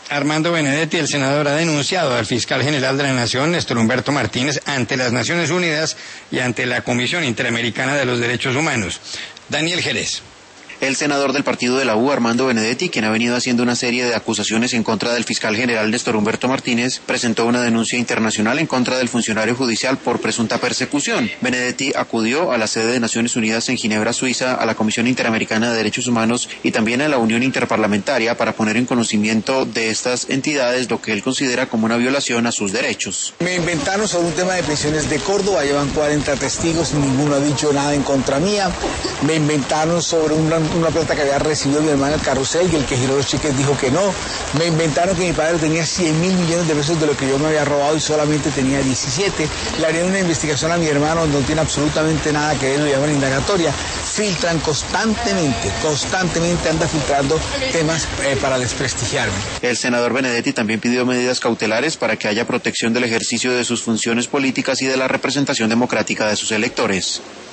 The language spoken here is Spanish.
Armando Benedetti, el senador, ha denunciado al fiscal general de la Nación, Néstor Humberto Martínez, ante las Naciones Unidas y ante la Comisión Interamericana de los Derechos Humanos. Daniel Jerez. El senador del partido de la U, Armando Benedetti, quien ha venido haciendo una serie de acusaciones en contra del fiscal general Néstor Humberto Martínez, presentó una denuncia internacional en contra del funcionario judicial por presunta persecución. Benedetti acudió a la sede de Naciones Unidas en Ginebra, Suiza, a la Comisión Interamericana de Derechos Humanos y también a la Unión Interparlamentaria para poner en conocimiento de estas entidades lo que él considera como una violación a sus derechos. Me inventaron sobre un tema de prisiones de Córdoba, llevan 40 testigos, ninguno ha dicho nada en contra mía. Me inventaron sobre una plata que había recibido mi hermano el carrusel y el que giró los cheques dijo que no. Me inventaron que mi padre tenía 100.000 millones de pesos de lo que yo me había robado y solamente tenía 17. Le harían una investigación a mi hermano donde no tiene absolutamente nada que ver, lo llaman indagatoria. Filtran constantemente anda filtrando temas para desprestigiarme. El senador Benedetti también pidió medidas cautelares para que haya protección del ejercicio de sus funciones políticas y de la representación democrática de sus electores.